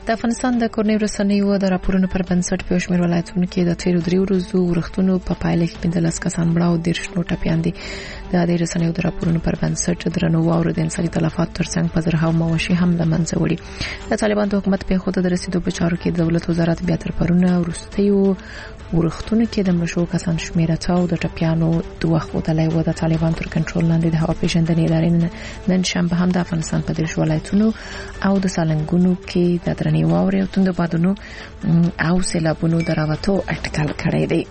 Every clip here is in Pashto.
د افغانستان د کورنۍ رسنیو د راپورونو پر بنسټ په شمېر ولایتونو کې د تیرو 3 ورځو ورښتونو په پایله کې 15 کسان مړه او 10 نور ټپیان دي. د دې رسنیو د راپورونو پر بنسټ درنو واورو د انساني تلفات ترڅنګ په زرهاو مواشي هم له منځه وړي. د طالبان د حکومت په خوده د رسیدو په چارو کې د دولت وزارت بیا تر پرونه ورستیو ورښتونو کې د مړو کسان شمېر ته د ټپیانو دوه خودلای و. د طالبان تر کنټرول لاندې د هوا پیژندنې ادارې نن شنبه هم د افغانستان په 10 ولایتونو او د سالنګونو کې د درنې واورې او توند بادونو او سیلابونو دراوتو اټکل کړی دی.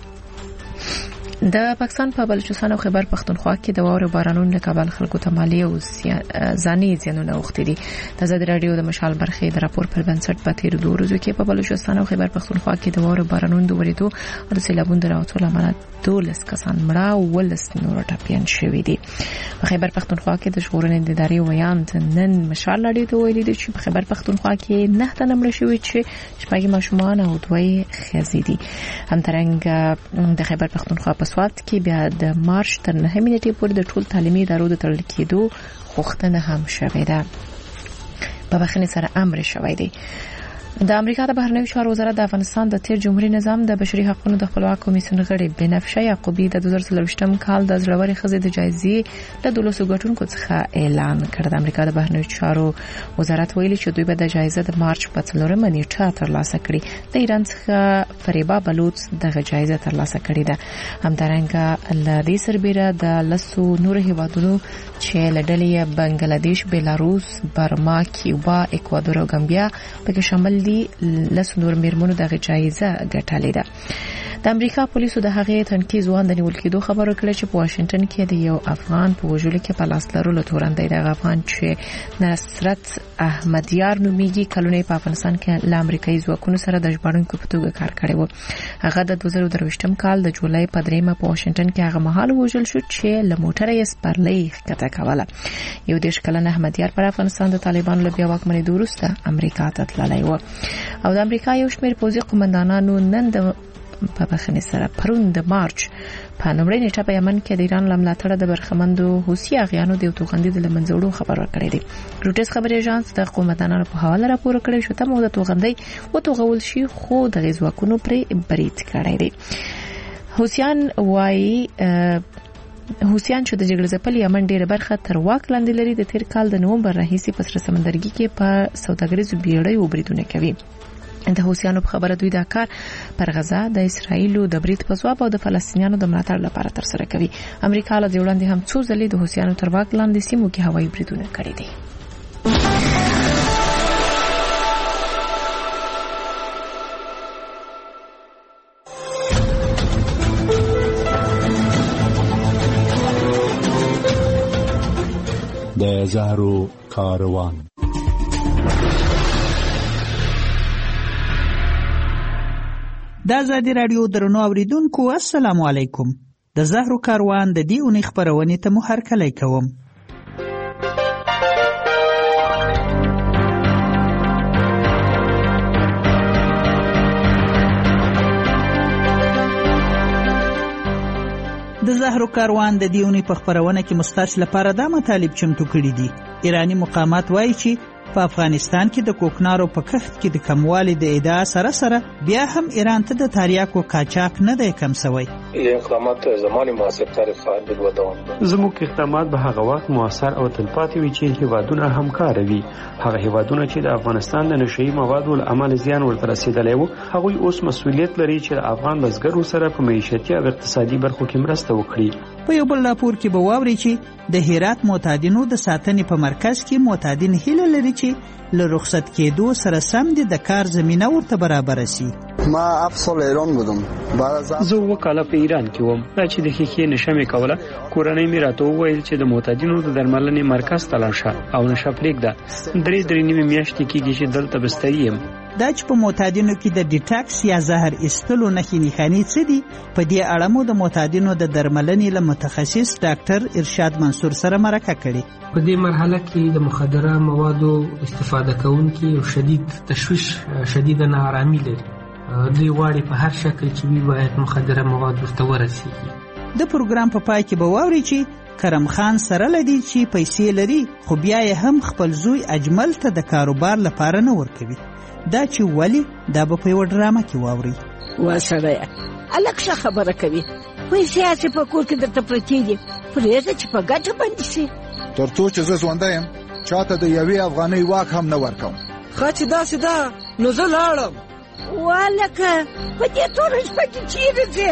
د پاکستان په بلوچستان او خیبر پختونخوا کې د واورې بارانونو د کابل خلکو ته مالی او ځاني زیانونه اوښتي دي. د آزادي راډیو د مشال برخې د راپور پر بنسټ په تیر 2 ورځو کې په بلوچستان او خیبر پختونخوا کې د واورې بارانونو د ورېدو او د سیلابونو د راوتو لامل 12 کسان مړه او 12 نور ټپیان شوي دي. په خیبر پختونخوا کې د ژغورنې د ادارې ویاند نن مشال راډیو ته ویلي دي چې په خیبر پختونخوا کې 9 تنه مړه شوي چې شپږ ماشومان او 2 ښځې دي. همدارنګه د خیبر پختونخوا په سوات کې بیا د مارچ تر 9 نیټې پورې د ټول تعلیمي ادارو د تړل کېدو غوښتنه هم شوې ده. په بخښنې سره امر شوی دی. د امریکا د بهرنیو چارو وزارت د افغانستان د تیر جمهوریت نظام د بشري حقوقو د خپلواک کمیسیون غړي بنفشه یعقوبی د 2023م کال د زړوري خزې د جایزې له 200 ګټونکو څخه اعلان کړ. د امریکا د بهرنیو چارو وزارت ویلي چې دوی به د جایزې د مارچ په 4مه نیټه ترلاسه کړي. د ایران څخه فریبا بلوچ دغه جایزه ترلاسه کړې ده. همدارنګه له دې سربېره د لسو نور هیوادونو چې له ډلې بنگلاديش، بیلاروس، برما، کیوبا، اکوادور او گامبیا پکې شامل دي. لسو نور میرمنو دغه جایزه ګټلې ده. د امریکا پولیسو د هغې تنکي ځوان د نیول کېدو خبرو کړې چې په واشنگټن کې د یو افغان په وژلو کې په لاس لرلو تورن دی. د افغان چې نصرت احمدیار نومیږي کلونه په افغانستان کې له امریکایي ځواکونو سره د ژباړونکو په توګه کار کړی و. هغه د 2023م کال د جولای په 3مه په واشنگټن کې هغه مهال وژل شو چې له موټره یې سپرلۍ ښکته کوله. یو 10 کلن احمدیار پر افغانستان د طالبانو له بیا واکمنۍ وروسته امریکا ته تللی و. او د امریکا یو شمېر پوځي قومندانانو نن د په بخښنې سره پرون د مارچ په نومړۍ نیټه په یمن کې د ایران له ملاتړه د برخمندو حوثي اغیانو د یو توغندي د منځه وړو خبر ورکړی دی. روټس خبري اژانس د قومندانانو په حواله راپور کړی چې تمو د توغندي وتوغول شي خو د غزواکونو پرې برید کړی دی. حوثیان وايي حوثیان چې د جګړې ځپل یمن ډیره برخه تر واک لاندې لري. د تیر کال د نومبر راهیسې په سره سمندرګي کې په سوداګریزو بیړیو بریدونه کوي. د حوثیانو په خبره دوی دا کار پر غزا د اسرایل د برید په ځواب او د فلسطینیانو د ملاتړ لپاره تر سره کوي. امریکا له وړاندې هم څو ځلې د حوثیانو تر واک لاندې سیمو کې هوایي بریدونه کړي دي. د زهرو کاروان. د آزادي راډیو درنو اوریدونکو السلام علیکم. د زهرو کاروان د دې اونۍ خبرونې ته مو هرکلی کوم. د زهرو کاروان د دې اونۍ په خبرونه کې مستاس لپاره دا مطالب چمتو کړي دي. ایرانی مقامات وایي چې په افغانستان کې د کوکنارو په کښت کې د کموالي د ادعا سره بیا هم ایران ته د تریاکو قاچاق نه دی کم شوی. اقدامات زمانی موثر تعریف خواهد بود. زموږ اقدامات به هغه وخت موثر او تلپاتې وي چې هیوادونه همکار وي. هغه هیوادونه چې د افغانستان د نشئی موادو له امله زیان ورته رسیدلی وو هغوی اوس مسؤلیت لري چې د افغان بزګرو سره په معیشتي او اقتصادي برخو کې مرسته وکړي. په یو بل راپور کې به واوري چې د هرات معتادینو د ساتنې په مرکز کې معتادین هیله لري چې له رخصت کېدو سره سم د کار زمينه ورته برابر شي. ما افصل ایران بودم. زه وکاله په ایران کې وم. چې د خېخې نشمې کوله کورنۍ مې راته وویل چې د معتادینو د درملنې مرکز ته لاړ شه او نشه پرېږده. 3 میاشتې کېږي چې دلته بستري یم. دا چې په معتادینو کې د ډیټاکس یا زهر ایستلو نښې څه دي په دې اړه مو د معتادینو د درملنې له متخصص ډاکټر ارشاد منصور سره مرکه کړې. په دې مرحله کې د مخدره موادو استفاده کوونکي او شدید تشویش شدید ناارامي لري. دوی غواړي په هر شکل چې وي باید مخدره مواد ورته ورسیږي. د پروګرام په پای کې به واوري چې کرم خان سره لدی چې پیسې لري خو بیا یې هم خپل زوی اجمل ته د کاروبار لپاره نه ورکوي. دا چې ولی دا به په یوه ډرامه کې واوري. وسړیه هلک ښه خبره کوي، پیسې هسې په کور کې درته پرتې دي، پرېږده چې په ګټه باندې شي. تر څو چې زه ژوندی یم چاته د یوې افغانۍ واک هم نه ورکوم. ښه چې داسې ده نو زه لاړم. والکه په دې توره شپه کې چیرې ځې؟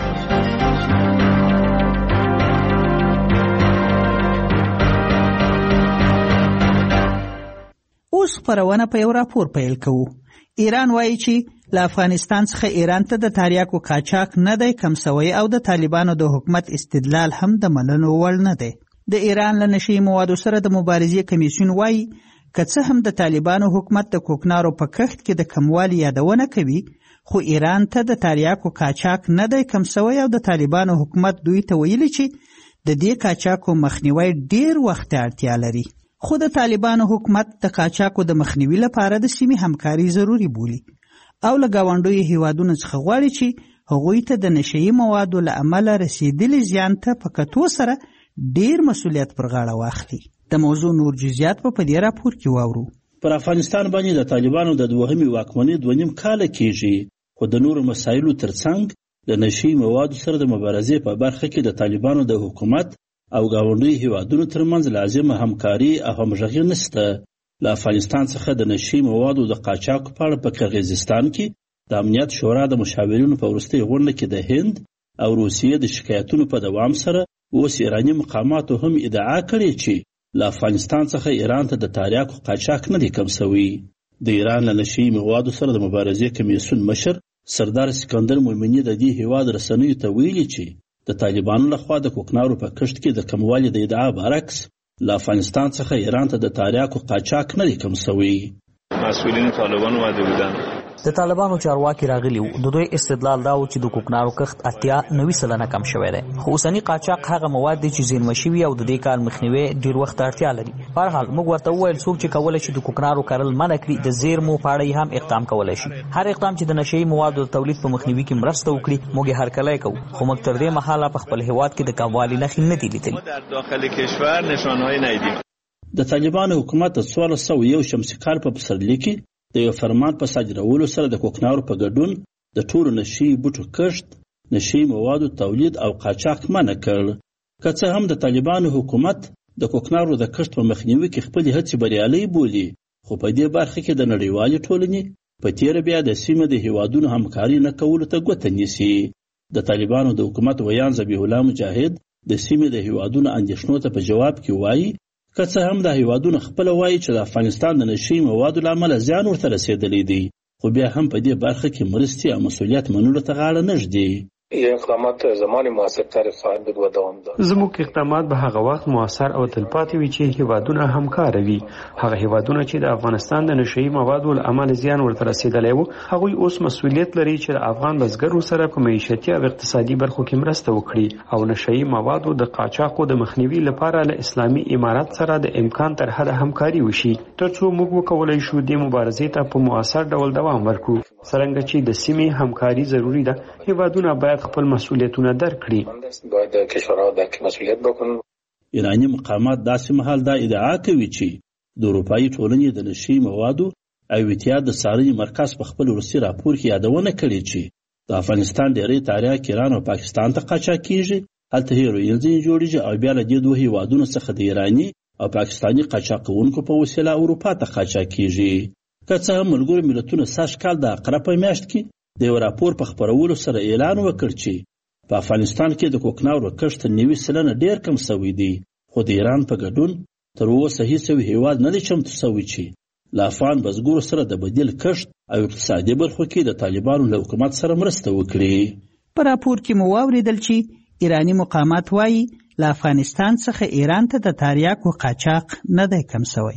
اوس خپرونه په یو راپور پیل کوو. ایران وایي چې له افغانستان څخه ایران ته د تاریاکو قاچاق نه دی کم سوی او د طالبانو د حکومت استدلال هم د منلو وړ نه دی. د ایران له نشي موادو سره د مبارزې کمیسیون وایي که څه هم د طالبانو حکومت د کوکنارو په کښت کې د کموالي یادونه کوي خو ایران ته د تاریاکو قاچاق نه دی کم سوی او د طالبانو حکومت دوی ته ویلي چې د دې قاچاقو مخنیوی ډیر وخت اړتیا لري. خو د طالبانو حکومت د قاچاقو د مخنیوي لپاره د سیمې همکاري ضروري بولي او له ګاونډیو هیوادونو څخه غواړي چې هغوی ته د نشهیي موادو له امله رسیدلي زیان ته په کتو سره ډیر مسؤلیت پر غاړه واخلي. د موضوع نور جزئیات په دې راپور کې واورو. پر افغانستان باندې د طالبانو د دوهمې واکمنۍ 2.5 کاله کېږي خو د نورو مسایلو ترڅنګ د نشهیي موادو سره د مبارزې په برخه کې د طالبانو د حکومت او ګاونډیو هیوادونو ترمنځ لازمه همکاري او همغږي نشته. له افغانستان څخه د نشهیي موادو د قاچاقو په اړه په قرغیزستان کې د امنیت شورا د مشاورینو په وروستۍ غونډه کې د هند او روسیې د شکایتونو په دوام سره اوس ایراني مقاماتو هم ادعا کړې چې له افغانستان څخه ایران ته د تاریاکو قاچاق نه دی کم سوی. د ایران له نشهیي موادو سره د مبارزې کمیسیون مشر سردار سکندر مومني د دې هیواد رسنیو ته ویلي چې د طالبانو لخوا د کوکنارو په کښت کې د کموالي د ادعا برعکس له افغانستان څخه ایران ته د تاریاکو قاچاق نه دی کم سوی. مسئولین طالبان اومده بودن. د طالبانو چارواکي راغلي وو. د دوی استدلال دا و چې د کوکنارو کښت 80-90% کم شوی دی خو اوسني قاچاق هغه مواد دي چې زیرمه شوي او د دې کار مخنیوي ډیر وخت اړتیا لري. په هر حال موږ ورته وویل څوک چې کولی شي د کوکنارو کرل منع کړي د زیرمو په اړه هم اقدام کولی شي. هر اقدام چې د نشهیي موادو د تولید په مخنیوي کې مرسته وکړي موږ یې هرکلی کوو خو موږ تر دې مهاله په خپل هیواد کې د کموالي نښې نه دي لیدلي. در داخل کشور نشانه‌ای ندیدیم. د طالبانو حکومت د 1401 شمسي کال په پسرلي کې د یو فرمان په صادرولو سره د کوکنارو په ګډون د ټولو نشهیي بوټو کښت، نشهیي موادو تولید او قاچاق منع کړ. که څه هم د طالبانو حکومت د کوکنارو د کښت په مخنیوي کې خپلې هڅې بریالۍ بولي خو په دې برخه کې د نړیوالې ټولنې په تیره بیا د سیمې د هیوادونو همکاري نه کولو ته ګوته نیسي. د طالبانو د حکومت ویان ذبیح الله مجاهد د سیمې د هیوادونو اندېښنو ته په جواب کې وایي که څه هم د هیوادونو خپله وایي چې د افغانستان د نشهیي موادو له امله زیان ورته رسېدلی دی خو بیا هم په دې برخه کې مرستې او مسؤلیت منلو ته غاړه نه ږدي. این اقدامات زمان موثرتر خواهد بود و دوام دارد. زموږ اقدامات به هغه وخت موثر او تلپاتې وي چې هیوادونه همکار وي. هغه هیوادونه چې د افغانستان د نشهیي موادو له امله زیان ورته رسېدلی و هغوی اوس مسؤلیت لري چې د افغان بزګرو سره په معیشتي او اقتصادي برخو کې مرسته وکړي او نشهیي موادو د قاچاقو د مخنیوي لپاره له اسلامي امارت سره د امکان تر حده همکاري وشي ترڅو موږ وکولی شو دې مبارزې ته په مؤثر ډول دوام ورکړو. څرنګه چې د سیمې همکاري ضروري ده هیوادونه باید خپل مسؤلیتونه درک کړي. باید کشورها درک مسؤلیت وکړي. ایراني مقامات داسې مهال دا ادعا کوي چې د اروپایي ټولنې د نشهیي موادو او اتحاد د څارنې مرکز په خپل وروستي راپور کې یادونه کړې چې د افغانستان ډېری تاریاک ایران او پاکستان ته قاچاق کیږي. هلته هیروین ځینې جوړیږي او بیا له دې دوه هیوادونو څخه د ایراني او پاکستاني قاچاق کوونکو په وسیله اروپا ته قاچاق کیږي. که څه هم ملګرو ملتونو سږ کال د عقرب په میاشت کې د یو راپور په خپرولو سره اعلان وکړ چې په افغانستان کې د کوکنارو کښت 90% ډیر کم سوی دی خو د ایران په ګډون تر اوسه هیڅ یو هیواد نه دی چمتو سوی چې له افغان بزګرو سره د بدیل کښت او اقتصادي برخو کې د طالبانو له حکومت سره مرسته وکړي. په راپور کې مو واوریدل چې ایرانی مقامات وایي له افغانستان څخه ایران ته د تاریاکو قاچاق نه دی کم سوی.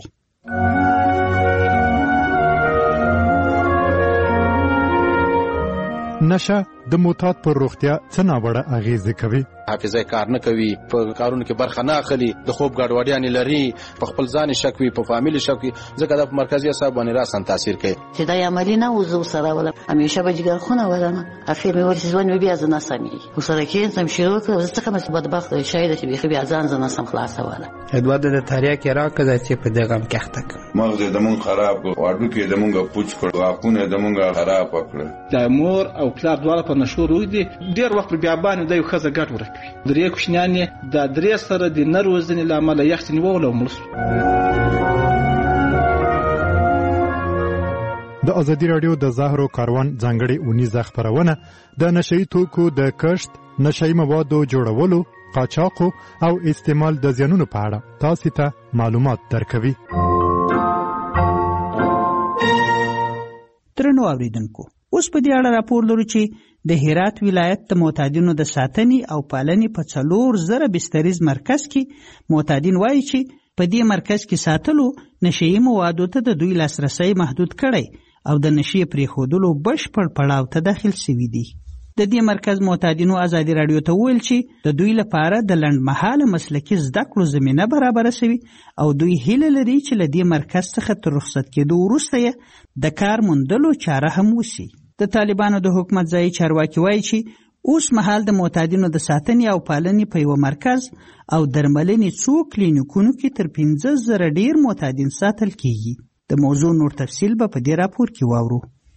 نشه د معتاد پر روغتیا څه ناوړه اغیزې کوي؟ حافظه کار نه کوي، په کارونو کې برخه نه اخلي، د خوب ګډوډیان لري، په خپل ځان شک وي، په فامیل شک وي، ځکه د مرکزي اعصاب باندې راسن تاثیر کوي. چې دا عملی نه وزو سره ولا همیشه به جګر خونه ولنه اخر مې ورته ځوان بیا زنه سمي وسره کې سم شروع کړ زه څنګه مې بدبخت شاید چې بیا ځان زنه سم خلاص ولا ادوار د تاریخ کې راکړه چې په دغه هم کېختک مغز د مون خراب واړو کې د مونږه پوچ کړ واکونه د مونږه خراب کړ. د مور او پلار دواړه په نشو روي دي ډیر وخت بیا باندې د یو خزه ګټ ورکوي. درې کوشنیانې د درې سره د نروزنې لامل یختنی وول او ملس. د ازادي رادیو د زهرو کاروان ځانګړي اونیزه خبرونه د نشئی توکو د کشت، نشئی موادو جوړولو، قاچاقو او استعمال د زیانونو په اړه تاسو ته معلومات درکوي. درنو اوریدونکو، اوس په دې اړه راپور لرو چې د هرات ولایت د معتادینو د ساتنې او پالنې په 4000 بستریز مرکز کې معتادین وایي چې په دې مرکز کې ساتلو نشئی موادو ته د دوی لاسرسي محدود کړي او د نشي پرېښودلو بشپړ پړاو ته داخل شوي دي. د دې مرکز معتادینو ازادي رادیو ته ویل چې د دوی لپاره د لنډمهاله مسلکي زده کړو زمینه برابره شوي او دوی هیله لري چې له دې مرکز څخه تر رخصت کېدو وروسته یې د کار موندلو چاره هم وشي. د طالبانو د حکومت ځایي چارواکي وایي چې اوس مهال د معتادینو د ساتنې او پالنې په یو مرکز او درملنې څو کلینیکونو کې تر 15,000 ډیر معتادین ساتل کیږي. د موضوع نور تفصیل به په دې راپور کې واورو.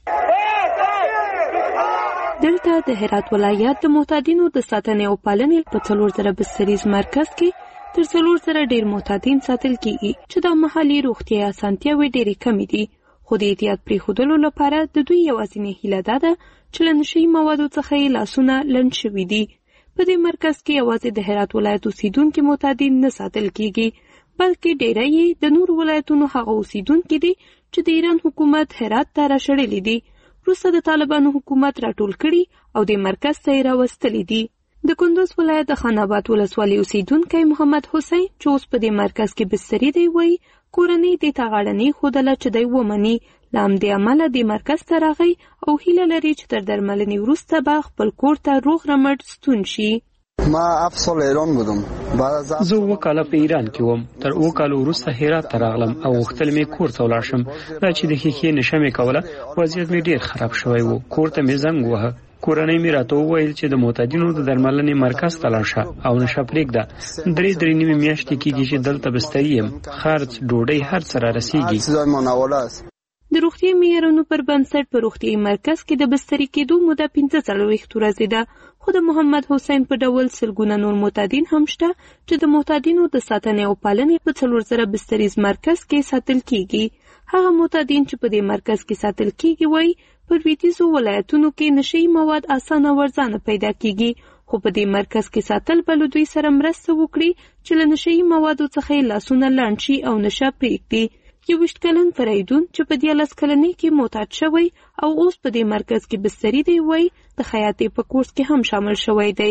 دلته د هرات ولایت د معتادینو د ساتنې او پالنې په 4000 بستریز مرکز کې تر 4000 ډیر معتادین ساتل کیږي چې د محلي روغتیا اسانتیاوې ډېرې کمې دي. خو د احتیاط پرېښودلو لپاره د دوی یوازینۍ هیله دا ده چې له نشهیي موادو څخه یې لاسونه لنډ شوي دي. په دې مرکز کې یوازې د هرات ولایت اوسیدونکي معتادین نه ساتل کیږي، بلکې ډېری یې د نورو ولایتونو هغه اوسیدونکي دي چې د ایران حکومت هرات ته راشړلي دي. وروسته د طالبانو حکومت راټول کړي او د مرکز ته یې راوستلي دي. د کندوز ولایت د خان آباد ولسوالۍ اوسیدونکی محمد حسین چې اوس په دې مرکز کې بستري دی وایي کورنۍ دې ته غاړه نه ایښودله چې دی ومني. له همدې امله دې مرکز ته راغی او هیله لري چې تر درملنې وروسته به خپل کور ته روغ رمټ ستون شي. ما افصل ایران بودم. زه 2 کاله په ایران کې وم. تر 2 کالو وروسته هرات ته راغلم او غوښتل مې کور ته ولاړ شم. دا چې د ښیښې نشه مې کوله وضعیت مې ډېر خراب شوی و. کور ته مې زنګ ووهه. کورنۍ مې راته وویل چې د معتادینو د درملنې مرکز ته لاړ شه او نشه پرېږده. 3 نیمې میاشتې کېږي چې دلته بستري یم. خرڅ، ډوډۍ، هر څه را رسېږي. د روغتیايي معیارونو پر بنسټ په روغتیايي مرکز کې د بستري کېدو موده 45 ورځې ده. خو د محمد حسین په ډول سلګونه نور معتادین هم شته چې د معتادینو د ساتنې او پالنې په 4000 بستریز مرکز کې ساتل کیږي. هغه معتادین چې په دې مرکز کې ساتل کیږي وایي په لویدیځو ولایتونو کې نشهیي مواد اسانه ورځانه پیدا کیږي، خو په دې مرکز کې ساتل به له دوی سره مرسته وکړي چې له نشهیي موادو څخه یې لاسونه لنډ شي او نشه پرېږدي. 21 کلن فریدون چې په 13 کلنۍ کې معتاد شوی او اوس په دې مرکز کې بستري دی وایي د خیاطۍ په کورس کې هم شامل شوی دی.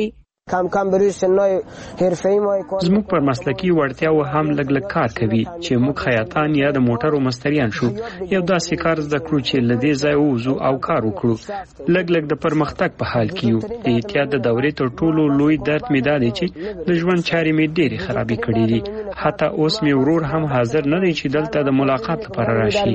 زموږ پر مسلکي وړتیاو هم لږ کار کوي چې موږ خیاطان یا د موټرو مستریان شو. یو داسې کار زده کړو چې له دې ځای ووځو او کار وکړو. لږ د پرمختګ په حال کې یو. د احتیاط د دورې تر ټولو لوی درد مې دا دی چې د ژوند چارې مې ډېرې خرابې کړې دي. حتی اوس مې ورور هم حاضر نه دی چې دلته د ملاقات لپاره راشي.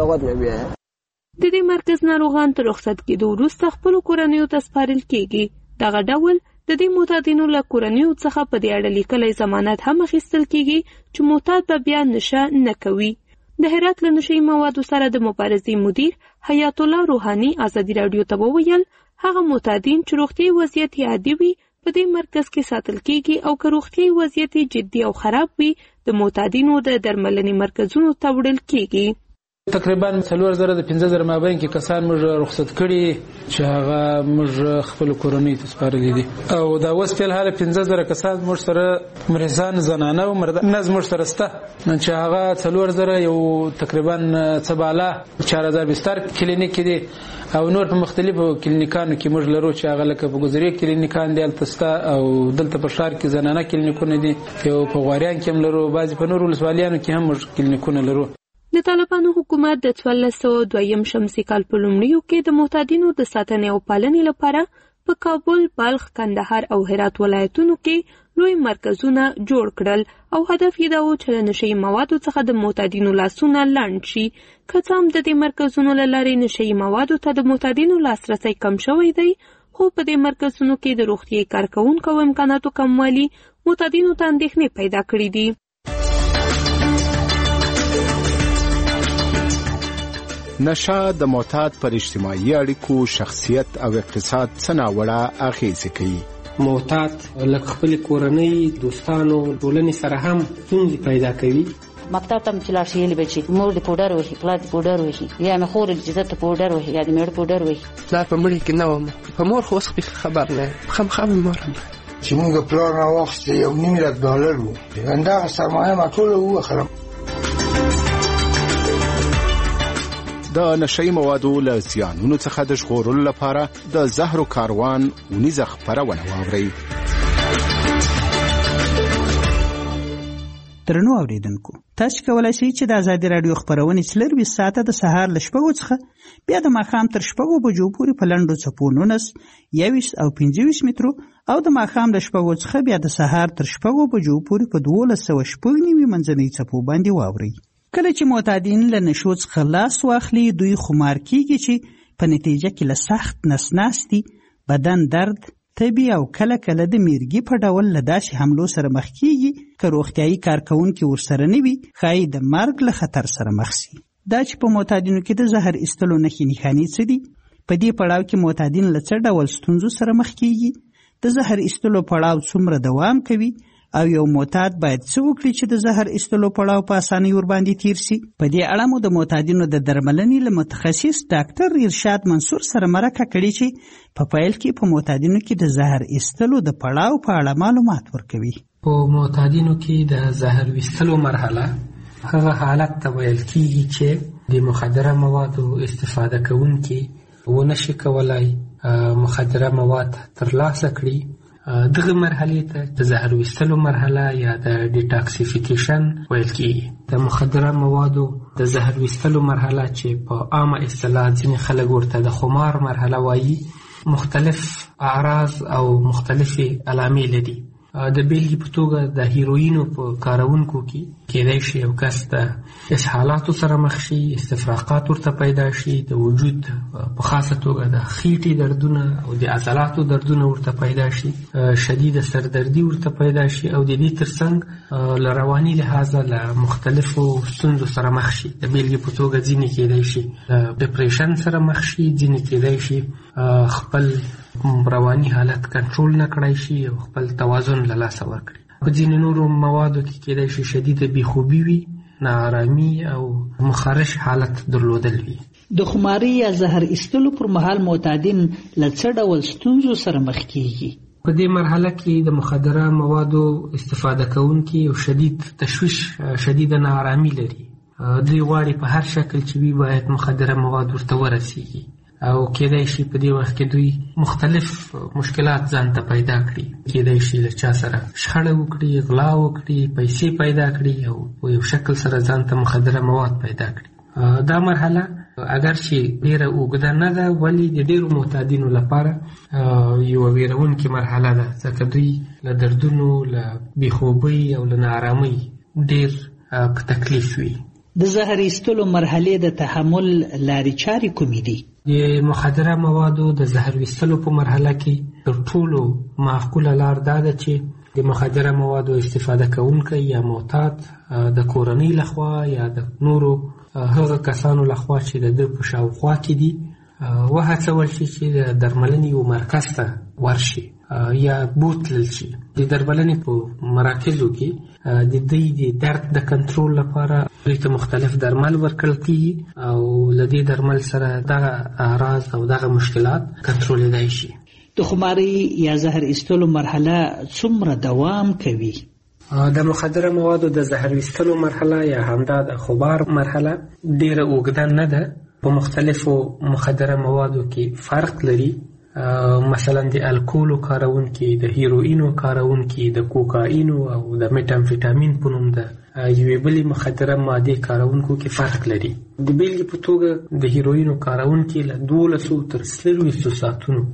د دې مرکز ناروغان تر رخصت کېدو وروسته خپلو کورنیو ته سپارل کېږي. دغه ډول د دې معتادینو له کورنیو څخه په دې اړه لیکلی ضمانت هم اخیستل کیږي چې معتاد به بیا نشه نه کوي. د هرات له نشهیي موادو سره د مبارزې مدیر حیات الله روحاني ازادي رادیو ته وویل هغه معتادین چې روغتیایي وضعیت یې عادي وي په دې مرکز کې ساتل کیږي او که روغتیایي وضعیت یې جدي او خراب وي د معتادینو د درملنې مرکزونو ته وړل کیږي. تقریبا 4000 د 15000 مابین کې کسان موږ رخصت کړي چې هغه موږ خپل کورنۍ ته سپارلي دي او دا اوس په حال 15000 کسان موږ سره مریضان زنانه او مردان موږ سره سته چې هغه 4000 یو تقریبا څباله 4000 بستر کلینیک دي او نور په مختلفو کلینیکانو کې موږ لرو چې هغه لکه په ګذري کلینیکان دي التستا او دلته په شهر کې زنانه کلینیکونه دي یو په غوریان کې هم لرو بعضی په نور ولسوالیانو کې هم موږ کلینیکونه لرو. د طالبانو حکومت د 1402 شمسي کال په لومړیو کې د معتادینو د ساتنې او پالنې لپاره په کابل، بلخ، کندهار او هرات ولایتونو کې لوی مرکزونه جوړ کړل او هدف یې دا و چې له نشهیي موادو څخه د معتادینو لاسونه لنډ شي. که څه هم د دې مرکزونو له لارې نشهیي موادو ته د معتادینو لاسرسی کم شوی دی، خو په دې مرکزونو کې د روغتیايي کارکوونکو او امکاناتو کموالی معتادینو ته اندېښنې پیدا کړې دي. نشه د معتاد پر اجتماعي اړیکو، شخصیت او اقتصاد څه ناوړه اغېزې کوي. معتاد لکه خپل کورنۍ، دوستانو، ټولنې سره هم ستونزې پیدا کوي. مکتب ته چې لاړ شي یې بچي مور د پوډر وهي، پلار د پوډر وهي، یا مې خور چې زه ته پوډر وهي، یا د مېړه پوډر وهي. پلار په مړي کې نه وم، په مور خو اوس خبر نه یم، خامخا مې مور هم چې موږ پلار راواخیستی $1,000,000 و، همدغه سرمایه ما ټوله ووخرم. د نشهیي موادو له زیانونو څخه د ژغورلو لپاره د زهرو کاروان اونیزه خپرونه واورئ. درنو اوریدونکو، تاسو کولی شئ چې د ازادي راډیو خپرونې 24 ساعته د سهار له 6 څخه بیا د ماښام تر 6 بجو پورې په لنډو څپو 19، 21 او 25 مترو او د ماښام له 6 څخه بیا د سهار تر 6 بجو پورې په 1290 منځنۍ څپو باندې واورئ. کله چې معتادین له نشو څخه لاس واخلي، دوی خمار کیږي چې په نتیجه کې له سخت نسناستي، بدن درد، تبي او کله کله د میرګي په ډول له داسې حملو سره مخ کیږي که روغتیايي کارکوونکي ورسره نه وي، ښایي د مرګ له خطر سره مخ شي. دا چې په معتادینو کې د زهر ایستلو نښې نښانې څه دي؟ په دې پړاو کې معتادین له څه ډول ستونزو سره مخ کیږي؟ د زهر ایستلو پړاو څومره دوام کوي؟ او یو معتاد باید څه وکړي چې د زهر ایستلو پړاو په اسانۍ ورباندې تیر شي؟ په دې اړه مو د معتادینو د درملنې له متخصص ډاکټر ارشاد منصور سره مرکه کړې چې په پیل کې په معتادینو کې د زهر ایستلو د پړاو په اړه معلومات ورکوي. په معتادینو کې د زهر ایستلو مرحله هغه حالت ته ویل کېږي چې د مخدره موادو استفاده کوونکي ونشي کولای مخدره مواد ترلاسه کړي. دغه مرحلې ته د زهر ویستلو مرحله یا د ډیټاکسیفیکیشن ویل کېږي. د مخدره موادو د زهر ویستلو مرحله چې په عامه اصطلاح ځینې خلک ورته د خمار مرحله وایي، مختلف اعراض او مختلفې علامې لري. د بیلګې په توګه د هیروینو په کارونکو کې کېدای شي یو کس د اسهالاتو سره مخ شي، استفراقات ورته پیدا شي، د وجود په خاصه توګه د خېټې دردونه او د عضلاتو دردونه ورته پیدا شي، شدید سردردي ورته پیدا شي او د دې ترڅنګ له رواني لحاظه له مختلفو ستونزو سره مخ شي. د بیلګې په توګه ځینې کېدای شي د ډپریشن سره مخ شي، ځینې کېدای شي خپل رواني حالت کنټرول نه کړای شي او خپل توازن له لاسه ورکړي. په ځینې نورو موادو کې کېدای شي شدیده بېخوبي وي، ناارامي او مخارش حالت درلودل وي. د خماري یا زهر ایستلو پر مهال معتادین له څه ډول ستونزو سره مخ کیږي؟ په دې مرحله کې د مخدره موادو استفاده کوونکي یو شدید تشویش، شدیده ناارامي لري. دوی غواړي په هر شکل چې وي باید مخدره مواد ورته ورسیږي او کېدای شي په دې وخت کې دوی مختلف مشکلات ځان ته پیدا کړي. کېدای شي له چا سره شخړه وکړي، غلا وکړي، پیسې پیدا کړي او په یو شکل سره ځان ته مخدره مواد پیدا کړي. دا مرحله اگر چې ډیره اوږده نه ده، ولی د ډیرو معتادینو لپاره یو ویرونکې مرحله ده، ځکه دوی له دردونو، له بېخوبۍ او له ناارامۍ ډیر په تکلیف وي. د زهر ایستلو مرحلې د تحمل لارې چارې کومې دي؟ د مخدره موادو د زهر ایستلو په مرحله کې تر ټولو معقوله لار دا ده چې د مخدره موادو استفاده کوونکی یا معتاد د کورنۍ لخوا یا د نورو هغه کسانو لخوا چې د ده په شاوخوا کې دي وهڅول شي چې د درملنې یو مرکز ته ورشي یا بوتلل شي. د درملنې په مراکزو کې د دوی د درد د کنټرول لپاره دوی ته مختلف درمل ورکړل کېږي او له دې درمل سره دغه اعراض او دغه مشکلات کنټرولېدای شي. د خماري یا زهر ایستلو مرحله څومره دوام کوي؟ د مخدره موادو د زهر ایستلو مرحله یا همدا د خمار مرحله ډیره اوږده نه ده. په مختلفو مخدره موادو کې فرق لري. مثلا د الکولو کارونکي، د هیروینو کارونکي، د کوکاینو او د میټامفیټامین په نوم د یوې بلې مخدره مادې کارونکو کې فرق لري. د بیلګې په توګه د هیروینو کارونکي له 12 تر 24 ساعتونو پورې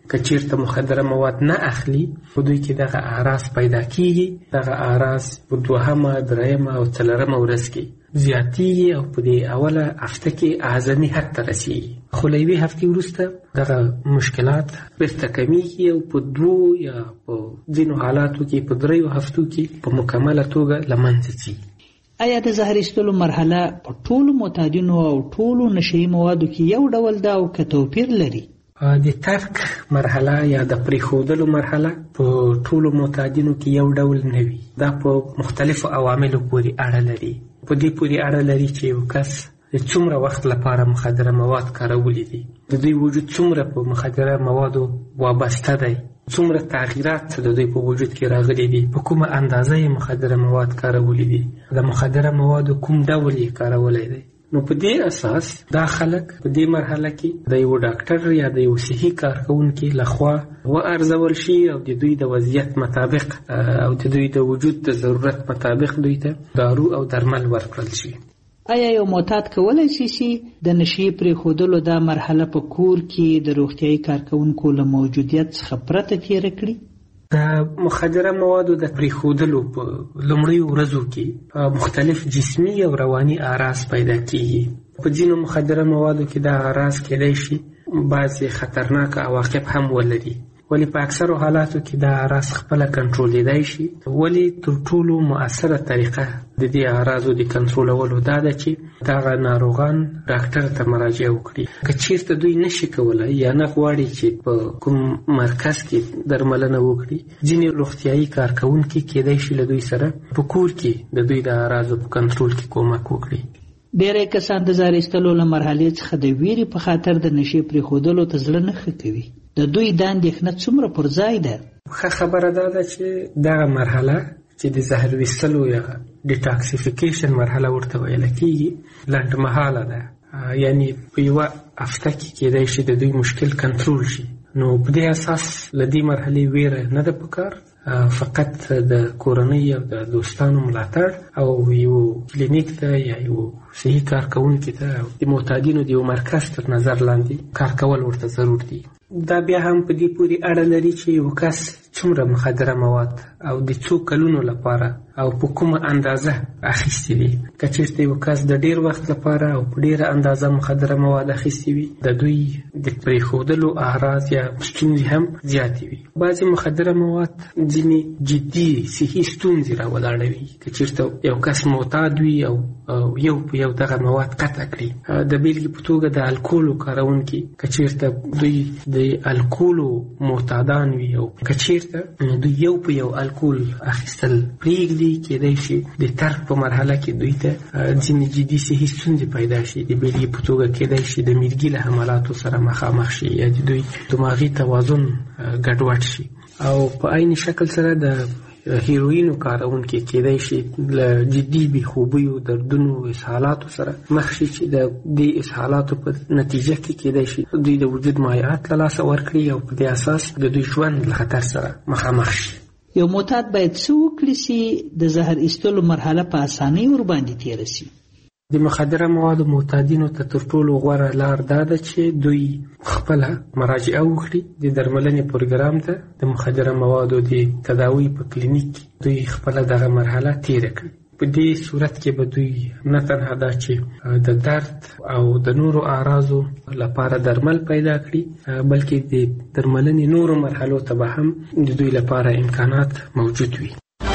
که چیرته مخدره مواد نه اخلي په دوی کې دغه اعراض پیدا کیږي. دغه اعراض په 2مه 3مه او 4مه ورځ کې زیاتیږي او په دې اوله هفته کې اعظمي حد ته رسیږي، خو له یوې هفتې وروسته دغه مشکلات بیرته کمیږي او په 2 یا په ځینو حالاتو کې په 3 هفتو کې په مکمله توګه له منځه ځي. آیا د زهر ایستلو مرحله په ټولو معتادینو او ټولو نشهیي موادو کې یو ډول ده او که توپیر لري؟ د ترک مرحله یا د پریښودلو مرحله په ټولو معتادینو کې یو ډول نه وي. دا په مختلفو عواملو پورې اړه لري. په دې پورې اړه لري چې یو کس څومره وخت لپاره مخدره مواد کارولی دي، د دوی وجود څومره په مخدره موادو وابسته دی، څومره تغییرات د دوی په وجود کې راغلي دي، په کومه اندازه یې مخدره مواد کارولی دي، د مخدره موادو کوم ډول یې کارولی دی. نو په دې اساس دا خلک په دې مرحله کې د یو ډاکټر یا د یو صحي کارکونکي لخوا وارزول شي او د دوی د وضعیت مطابق او د دوی د وجود د ضرورت مطابق دوی ته دارو او درمل ورکړل شي. آیا یو معتاد کولی شي چې د نشي پرېښودلو دا مرحله په کور کې د روغتیايي کارکونکو له موجودیت څخه پرته تېره کړي؟ د مخدره موادو د پرېښودلو په لومړیو ورځو کې مختلف جسمي او رواني اعراض پیدا کیږي. په ځینو مخدره موادو کې دا اعراض کېدای شي بعضې خطرناک عواقب هم ولري، ولی په اکثرو حالاتو کې دا اعراض خپله کنټرولېدای شي. ولی تر ټولو مؤثره طریقه د دې اعراضو د کنټرولولو دا ده چې دغه ناروغان ډاکټر ته مراجعه وکړي. که چیرته دوی نشي کولی یا نه غواړي چې په کوم مرکز کې درملنه وکړي، ځینې روغتیایي کارکوونکي کېدای شي له دوی سره په کور کې د دوی د اعراضو په کنټرول کې کومک وکړي. ډېری کسان د زهر ایستلو له مرحلې څخه د ویرې په خاطر د نشې پرېښودلو ته زړه نه ښه کوي. د دوی دا اندېښنه څومره پر ځای ده؟ ښه خبره دا ده چې دغه مرحله چې د زهر ویستلو یا ډیټاکسیفیکیشن مرحله ورته ویل کېږي لنډمهاله ده، یعنی په یوه هفته کې کېدای شي د دوی مشکل کنټرول شي. نو په دې اساس له دې مرحلې ویره نه ده پکار، فقط د کورنۍ او د دوستانو ملاتړ او یو کلینیک ته یا یو صحي کارکوونکي ته د معتادینو د یو مرکز تر نظر لاندې کار کول ورته ضرور دي. دا بیا هم په دې پورې اړه لري چې یو کس څومره مخدره مواد او د څو کلونو لپاره او په کومه اندازه اخیستې دي. که چېرته یو کس د ډېر وخت لپاره او په ډېره اندازه مخدره مواد اخیستې وي، د دوی د پرېښودلو اعراض یا ستونزې هم زیاتې وي. بعضې مخدره مواد ځینې جدي صحي ستونزې راولاړوي. که چېرته یو کس معتاد وي او یو په یو دغه مواد قطع کړي، د بېلګې په توګه د الکولو کاروونکي که چېرته دوی د الکولو معتادان وي او که چېرته دوی یو په یو الکول اخیستل پرېږدي، کېدای شي د ترک په مرحله کې دوی ته ځینې جدي صحي ستونزې پیدا شي. د بېلګې په توګه کېدای شي د میرګي له حملاتو سره مخامخ شي یا د دوی دماغي توازن ګډوډ شي. او په عین شکل سره د هیروینو کارونکي کېدای شي له جدي بېخوبیو، دردونو، اسهالاتو سره مخ شي چې د دې اسهالاتو په نتیجه کې کېدای شي دوی د وجود مایعات له لاسه ورکړي او په دې اساس د دوی ژوند له خطر سره مخامخ شي. یو معتاد باید څه وکړي چې د زهر ایستلو مرحله په اسانۍ ورباندې تېره شي؟ د مخدره موادو معتادینو ته تر ټولو غوره لار دا ده چې دوی خپله مراجعه وکړي د درملنې پروګرام ته. د مخدره موادو د تداوی په کلینیک دوی خپله دغه مرحله تېره کړي. په دې صورت کې به دوی نه تنها دا چې د درد او د نورو اعراضو لپاره درمل پیدا کړي، بلکې د درملنې نورو مرحلو ته به هم د دوی لپاره امکانات موجود وي.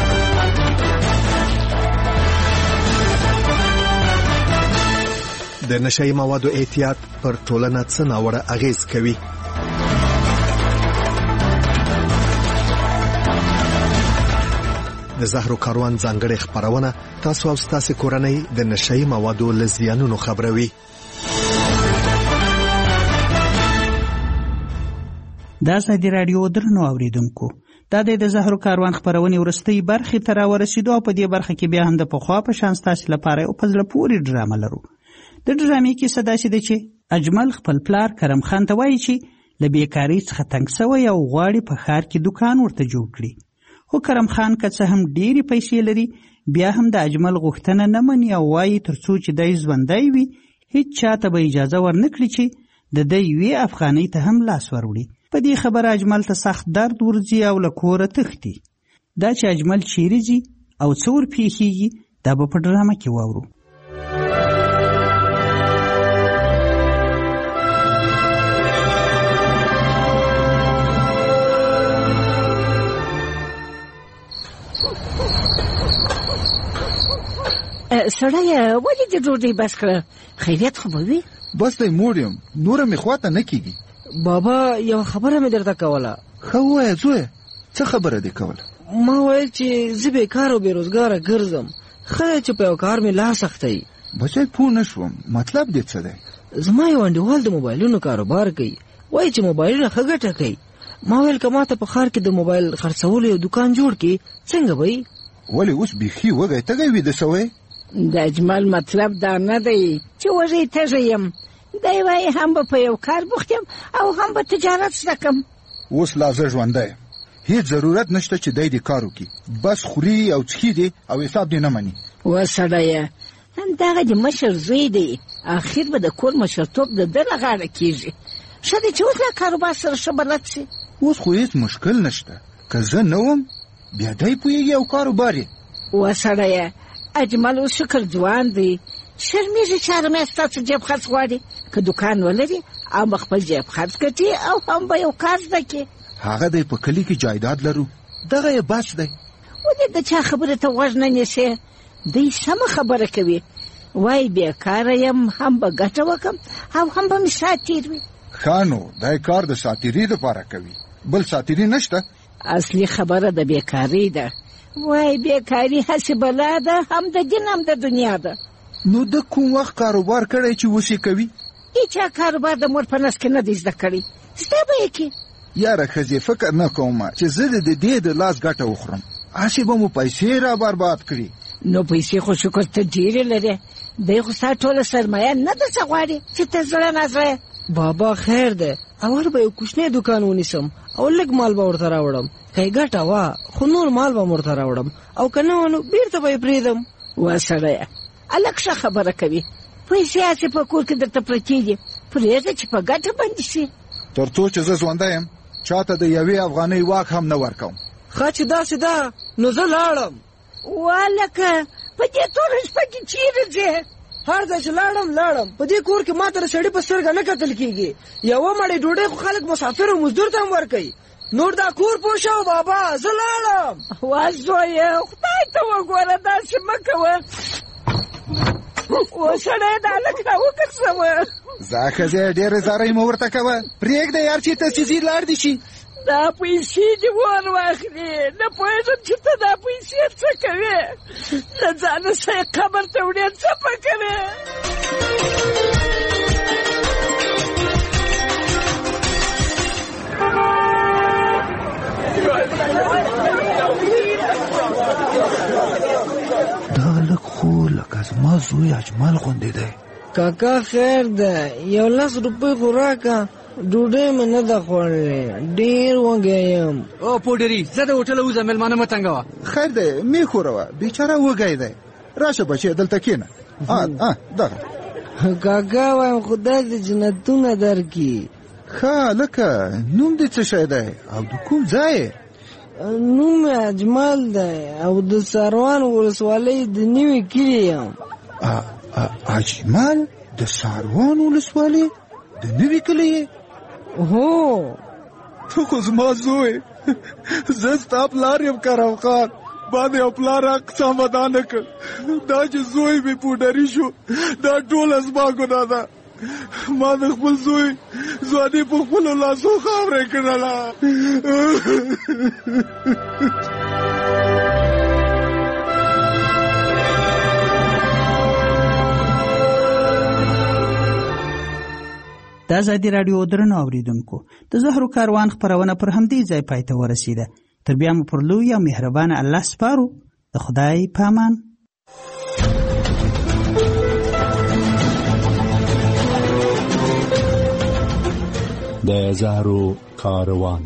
د نشهیي موادو احتیاط پر ټولنه څه ناوړه اغیز کوي؟ د زهرو کاروان ځانګړې خپرونه تاسو او ستاسو کورنۍ د نشهیي موادو له زیانونو خبروي. دا ازادي راډیو درنو اوریدونکو، دا د زهرو کاروان خپرونې وروستۍ برخې ته راورسېدو او په دې برخه کې بیا هم د پخوا په شان ستاسو لپاره یو په زړه پورې ډرامه لرو. د ډرامې کیسه داسې ده چې اجمل خپل پلار کرم خان ته وایي چې له بیکارۍ څخه تنګ سوی او غواړي په ښار کې دوکان ورته جوړ کړي. خو کرم خان که څه هم ډېرې پیسې لري، بیا هم د اجمل غوښتنه نه مني او وایي تر څو چې دی ژوندی وي هیڅ چاته به اجازه ورنکړي چې د ده یوې افغانۍ ته هم لاس وروړي. په دې خبره اجمل ته سخت درد ورځي او له کوره تښتي. دا چې اجمل چیرې ځي او څه ورپېښېږي دا به په ډرامه کې واورو. سړیه ولې دې ډوډۍ بس کړه؟ خیریت خو به وي؟ بس دی موړ یم، نوره مې خواته نه کېږي. بابا یو خبره مې درته کوله. ښه ووایه زویه، څه خبره دې کوله؟ ما ویل چې زه بېکاره او بېروزګاره ګرځم، ښه دی چې په یو کار مې لاس اختی. بچی پوه نه شوم، مطلب دې څه دی؟ زما یو انډیوال د موبایلونو کاروبار کوي، وایي چې موبایلونه ښه ګټه کوي. ما ویل که ما ته په ښار کې د موبایل خرڅولو یو دوکان جوړ کړي څنګه به وي؟ ولې اوس بیخي وږی تږی ویده سوی؟ د اجمل مطلب دا نه دی چې وږی تږی یم، دی وایي هم به په یو کار بوخت یم او هم به تجارت زده کړم. اوس لا زه ژوندی یم، هیڅ ضرورت نشته چې دی دې کار وکړي، بس خوري او څښي دې او حساب دې نه مني. وسړیه همدغه د مشر زوی دی، اخر به د کور مشرتوب د ده له غاړه کېږي. ښه دی چې اوس له کاروبار سره ښه بلد شي. اوس خو هیڅ مشکل نشته، که زه نه وم بیا دی پوهېږي او کاروبار یې. وسړیه اجمل اوس شکر ځوان دی، شرمېږي چې هر میاشت ستاسو جیب خرڅ غواړي. که دوکان ولري او به خپل جیب خرڅ کړي او هم به یو کار زده کړي. هغه دی په کلي کې جایداد لرو، دغه یې بس دی. ولې د چا خبرې ته غوږ نه نیسې؟ دی سمه خبره کوي، وایي بېکاره یم، هم به ګټه وکړم او هم به مې ساعت تېر وي. ښه نو دی کار د ساتیري دپاره کوي، بل ساتیري نشته. اصلي خبره د بېکارۍ ده، وایي بېکاري هسې بلا ده، هم د دین هم د دنیا ده. نو د کوم وخت کاروبار کړی چې اوس یې کوي؟ هېچا کاروبار د مور په نس کې نه دی زده کړی، زده به یې کړي. یاره ښځې فکر نه کوم چې زه د دې د لاس ګټه وخورم، هسې به مو پیسې را برباد کړي. نو پیسې خو شکر ته ډېرې لرې، دی خو ستا ټوله سرمایه نه ده څه غواړي چې ته زړه نازړه. بابا خیر دی، اول به یو کوچنی دوکان ونیسم او لږ مال به ورته راوړم، که یې ګټه وه خو نور مال به م ورته راوړم، او که نه وه نو بېرته به یې پرېږدم. وسړیه هلک ښه خبره کوي، پیسې هسې په کور کې درته پرتې دي، پرېږده چې په ګټه بندي شي. تر څو چې زه ژوندی یم چاته د یوې افغانۍ واک هم نه ورکوم. ښه چې داسې ده نو زه لاړم. والکه په دې توره شپه کې چیرې ځې؟ هر ځای چې لاړم په دې کور کې ما ته د سړي په سترګه نه کتل کېږي. یوه مړۍ ډوډۍ خو خلک مسافر او مزدور ته هم ورکوي، نور دا کور پوه شو بابا، زه لاړم. وا زویه خدای ته وګوره، داسې مه کوه. وسړی دا هلک راوګرځوه. ځه ښځې ډېرې زارۍ مه ورته کوه، پرېږده یار چې ته چې ځي لاړ دې شي. دا پیسې دې ور واخلې، نه پوهېږم چې ته دا پیسې څه کوې، له ځانه سه قبر ته وړې څه په کوې. دا هلک خو لکه زما زوی اجمل غوندې دی. کاکا خیر ده، یو 10 روپۍ خو راکه، ډوډۍ مې نه ده خوړلې، ډېر وږی یم. او پوډري زه د هوټله وځم، مېلمانه مه تنګوه. خیر دی مې خوروه، بیچاره وږی دی، راشه بچې دلته کښېنه. دغه کاکا وایم خدای دې جنتونه درکړي. ښه هلکه نوم دې څه شی دی او د کوم ځای؟ نوم مې اجمل دی او د ساروان ولسوالۍ د نوي کلي یم. اجمل د ساروان ولسوالۍ د نوي کلي؟ هو ته خو زما زوی، زه ستا پلار یم کرم خان، ما د یو پلار حق سم ادا نه کړ، دا چې زوی مې پوډري شو دا ټوله زما ګناه ده. ما د خپل زوی ځواني په خپلو لاسو خاورې کړله. د ازادي راډیو درنو اوریدونکو، د زهرو کاروان خپرونه پر همدې ځای پای ته ورسیده. تر بیا مو پر لوی او مهربانه الله سپارو. د خدای په امان. د زهرو کاروان.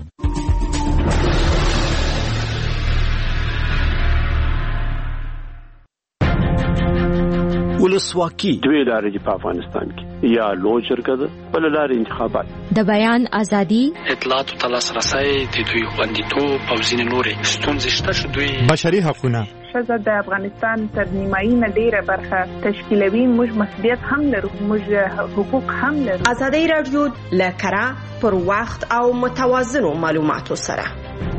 ولسواکي 2 لارې په افغانستان کې یا لوی جرګه ده، بل لارې انتخابات. د بیان ازادي، اطلاعاتو ته لاسرسی، د دوی خوندیتوب او ځینې نورې ستونزې شته چې دوی بشري حقونه. ښځه د افغانستان تر نیمایي نه ډېره برخه تشکیلوي. موږ مسؤلیت هم لرو، موږ حقوق هم لرو. ازادي راډیو له کره پر وخت او متوازنو معلوماتو سره